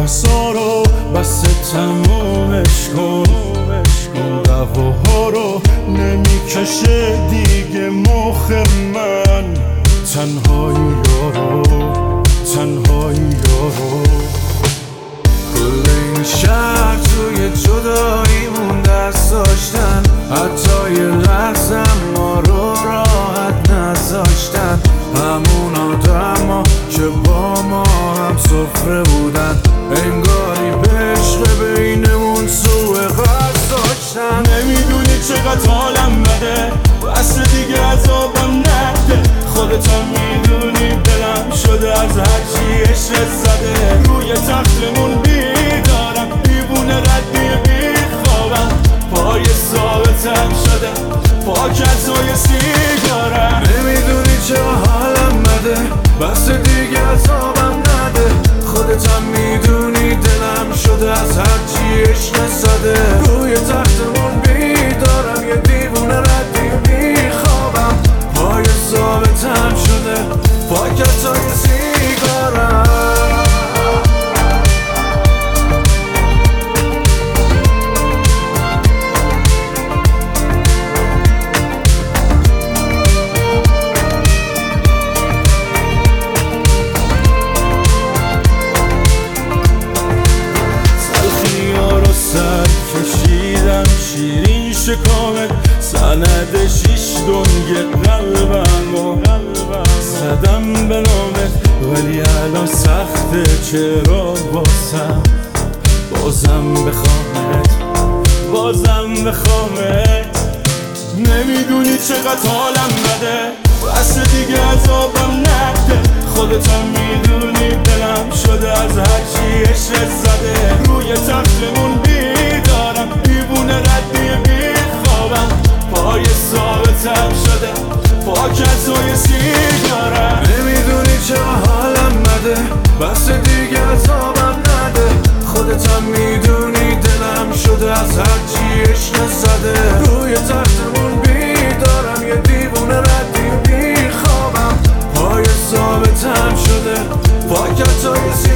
بحثا رو بس تمومش کن. اون دعواها رو نمیکشه دیگه مخ من. تنهایی یارو، تنهایی یارو. کل این شهر توی جداییمون دست داشتن، حتی یه لحظه ما رو راحت نذاشتن. همون آدما که با ما هم سفره بودن، انگاری به عشق بینمون سوء قصد داشتن. نمیدونی چقدر حالم بده، بس دیگه عذابم نده. خودت هم میدونی دلم شده از هرچی عشق زده. روی تختمون بیدارم، دیوونه ردی بیخوابم. پای ثابتم شده پاکتای سیگارم. نمیدونی چه حالم بده، بس دیگه عذابم نده. خودت هم میدونی دلم شده از هرچی عشق زده. روی تختمون بیدارم، یه دیوونه ردی بیخوابم. پای ثابتم شده پاکتای سیگارم. شیرین شکامت سند شیش دنگ قلبم زدم به نامت، ولی الان سخته چرا بازم بخوامت، بازم بخوامت. نمیدونی چقدر حالم بده، بس دیگه عذابم نده. خودت هم میدونی دلم شده از هرچی عشق زده. روی تختمون بیدارم، دیوونه ردی بیخوابم. پای ثابتم شده پاکتای سیگارم. نمیدونی چه حالم بده، بس دیگه عذابم نده. خودت هم میدونی دلم شده از هرچی عشق زده. روی تختمون بیدارم، یه دیوونه ردی بیخوابم. پای ثابتم شده پاکتای سیگارم.